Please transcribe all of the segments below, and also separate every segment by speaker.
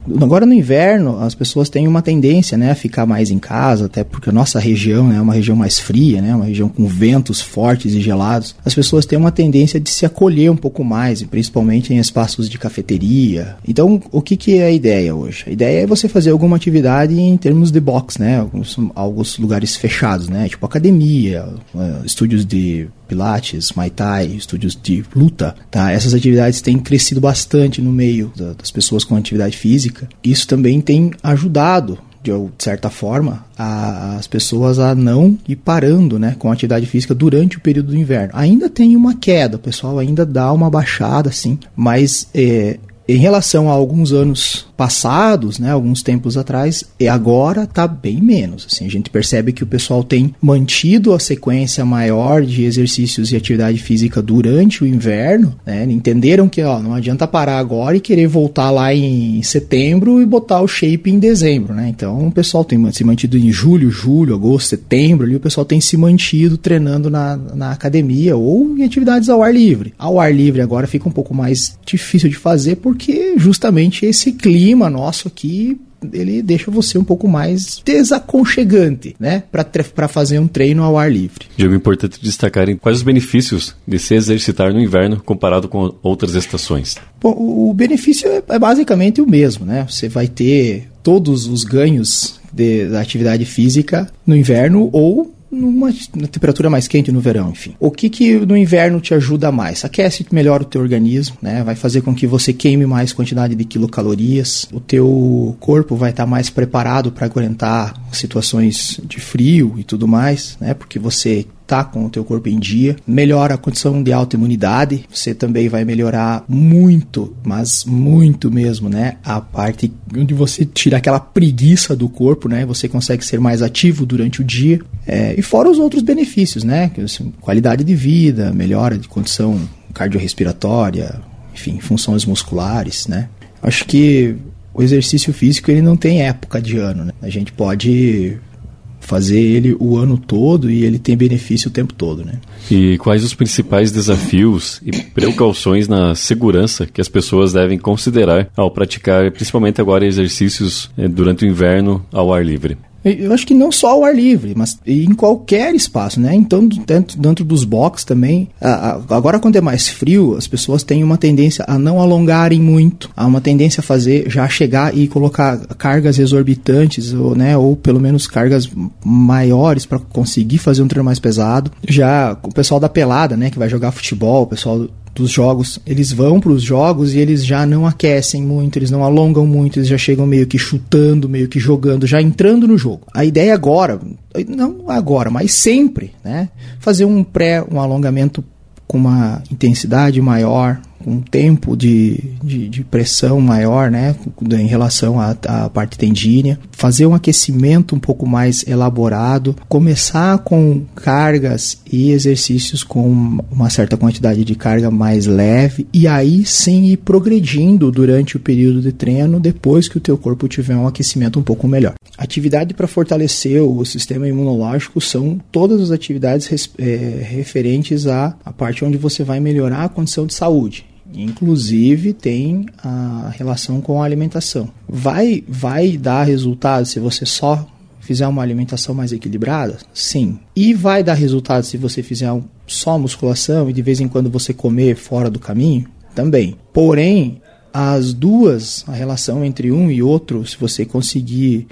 Speaker 1: Agora no inverno, as pessoas têm uma tendência, né, a ficar mais em casa, até porque a nossa região, né, é uma região mais fria, né, uma região com ventos fortes e gelados. As pessoas têm uma tendência de se acolher um pouco mais, principalmente em espaços de cafeteria. Então, o que é a ideia hoje? A ideia é você fazer alguma atividade em termos de box, né, alguns lugares fechados, né, tipo academia, estúdios de pilates, muay thai, estúdios de luta, tá? Essas atividades têm crescido bastante no meio das pessoas com atividade física. Isso também tem ajudado, de certa forma, as pessoas a não ir parando, né, com a atividade física durante o período do inverno. Ainda tem uma queda, o pessoal ainda dá uma baixada, sim, mas em relação a alguns anos passados, né, alguns tempos atrás, e agora está bem menos. Assim, a gente percebe que o pessoal tem mantido a sequência maior de exercícios e atividade física durante o inverno, né, entenderam que não adianta parar agora e querer voltar lá em setembro e botar o shape em dezembro, né? Então o pessoal tem se mantido em julho, agosto, setembro, ali o pessoal tem se mantido treinando na academia ou em atividades ao ar livre. Ao ar livre agora fica um pouco mais difícil de fazer porque justamente esse clima nosso aqui, ele deixa você um pouco mais desaconchegante, né, para fazer um treino ao ar livre.
Speaker 2: Diego, é importante destacar quais os benefícios de se exercitar no inverno comparado com outras estações.
Speaker 1: Bom, o benefício é basicamente o mesmo, né? Você vai ter todos os ganhos da atividade física no inverno ou numa temperatura mais quente no verão, enfim. O que no inverno te ajuda mais? Aquece melhor o teu organismo, né? Vai fazer com que você queime mais quantidade de quilocalorias. O teu corpo vai estar mais preparado para aguentar situações de frio e tudo mais, né? Porque você tá com o teu corpo em dia, melhora a condição de autoimunidade, você também vai melhorar muito, mas muito mesmo, né, a parte onde você tira aquela preguiça do corpo, né, você consegue ser mais ativo durante o dia, e fora os outros benefícios, né, qualidade de vida, melhora de condição cardiorrespiratória, enfim, funções musculares, né. Acho que o exercício físico, ele não tem época de ano, né, a gente pode fazer ele o ano todo e ele tem benefício o tempo todo, né?
Speaker 2: E quais os principais desafios e precauções na segurança que as pessoas devem considerar ao praticar, principalmente agora, exercícios durante o inverno ao ar livre?
Speaker 1: Eu acho que não só ao ar livre, mas em qualquer espaço, né? Então, dentro dos boxes também, agora quando é mais frio, as pessoas têm uma tendência a não alongarem muito, há uma tendência a já chegar e colocar cargas exorbitantes, ou pelo menos cargas maiores para conseguir fazer um treino mais pesado. Já o pessoal da pelada, né, que vai jogar futebol, o pessoal dos jogos, eles vão para os jogos e eles já não aquecem muito, eles não alongam muito, eles já chegam meio que chutando, meio que jogando, já entrando no jogo. A ideia agora, não agora, mas sempre, né, fazer um alongamento com uma intensidade maior, com um tempo de pressão maior, né, em relação à parte tendínea, fazer um aquecimento um pouco mais elaborado, começar com cargas e exercícios com uma certa quantidade de carga mais leve e aí sim ir progredindo durante o período de treino depois que o teu corpo tiver um aquecimento um pouco melhor. Atividade para fortalecer o sistema imunológico são todas as atividades referentes à parte onde você vai melhorar a condição de saúde. Inclusive tem a relação com a alimentação. Vai dar resultado se você só fizer uma alimentação mais equilibrada? Sim. E vai dar resultado se você fizer só musculação e de vez em quando você comer fora do caminho? Também. Porém, as duas, a relação entre um e outro, se você conseguir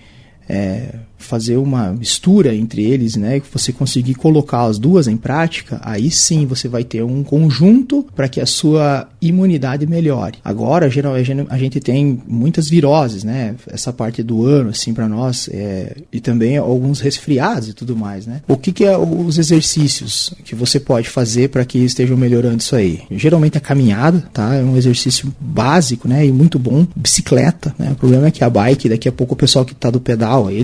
Speaker 1: fazer uma mistura entre eles, né, que você conseguir colocar as duas em prática, aí sim você vai ter um conjunto para que a sua imunidade melhore. Agora, geralmente, a gente tem muitas viroses, né, essa parte do ano, assim, para nós, e também alguns resfriados e tudo mais, né. O que é os exercícios que você pode fazer para que estejam melhorando isso aí? Geralmente a caminhada, tá, é um exercício básico, né, e muito bom. Bicicleta, né, o problema é que a bike, daqui a pouco o pessoal que está do pedal, eles estão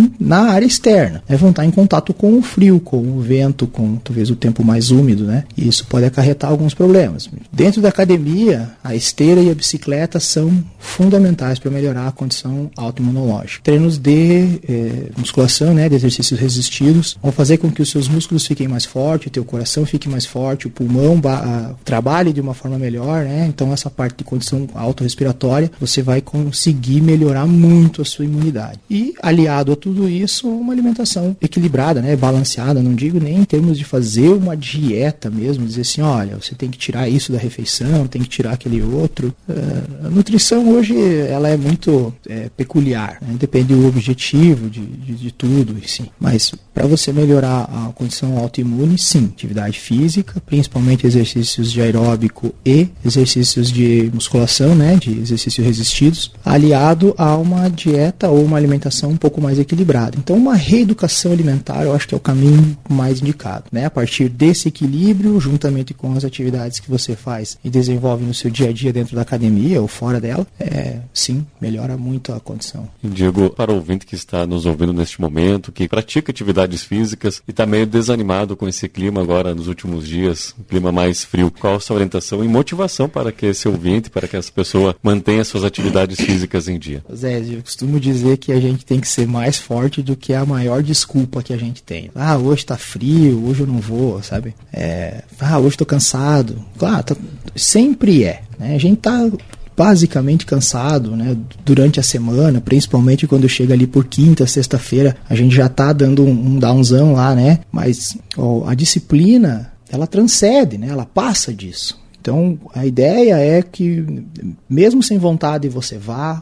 Speaker 1: na área externa, né? Vão estar em contato com o frio, com o vento, com talvez o tempo mais úmido, né? E isso pode acarretar alguns problemas. Dentro da academia, a esteira e a bicicleta são fundamentais para melhorar a condição autoimunológica. Treinos de musculação, né, de exercícios resistidos, vão fazer com que os seus músculos fiquem mais fortes, o teu coração fique mais forte, o pulmão trabalhe de uma forma melhor, né? Então essa parte de condição autorrespiratória, você vai conseguir melhorar muito a sua imunidade. E aliado a tudo isso, uma alimentação equilibrada, né, balanceada, não digo nem em termos de fazer uma dieta mesmo, dizer assim, olha, você tem que tirar isso da refeição, tem que tirar aquele outro. A nutrição hoje, ela é muito peculiar, né? Depende do objetivo de tudo, sim. Mas para você melhorar a condição autoimune, sim, atividade física, principalmente exercícios de aeróbico e exercícios de musculação, né, de exercícios resistidos, aliado a uma dieta ou uma alimentação um pouco mais equilibrada. Então, uma reeducação alimentar, eu acho que é o caminho mais indicado, né? A partir desse equilíbrio, juntamente com as atividades que você faz e desenvolve no seu dia a dia dentro da academia ou fora dela, sim, melhora muito a condição.
Speaker 2: Diego, para o ouvinte que está nos ouvindo neste momento, que pratica atividades físicas e está meio desanimado com esse clima agora nos últimos dias, um clima mais frio, qual a sua orientação e motivação para que esse ouvinte, para que essa pessoa mantenha suas atividades físicas em dia?
Speaker 1: Zé, eu costumo dizer que a gente tem que ser mais forte do que a maior desculpa que a gente tem. Hoje tá frio, hoje eu não vou, sabe? Hoje tô cansado. Claro, sempre né? A gente tá basicamente cansado, né, durante a semana, principalmente quando chega ali por quinta, sexta-feira, a gente já tá dando um downzão lá, né? Mas a disciplina, ela transcende, né? Ela passa disso. Então, a ideia é que, mesmo sem vontade, você vá,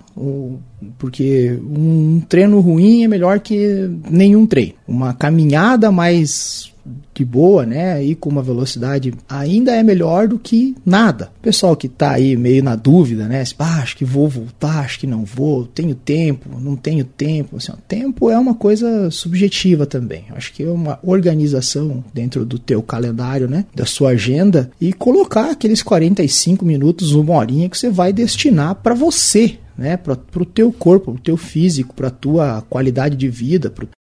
Speaker 1: porque um treino ruim é melhor que nenhum treino. Uma caminhada mais de boa, né, e com uma velocidade ainda é melhor do que nada. O pessoal que tá aí meio na dúvida, né, acho que vou voltar, acho que não vou, tenho tempo, não tenho tempo, assim, tempo é uma coisa subjetiva também. Acho que é uma organização dentro do teu calendário, né, da sua agenda, e colocar aqueles 45 minutos, uma horinha que você vai destinar para você, né, para o teu corpo, para o teu físico, para a tua qualidade de vida,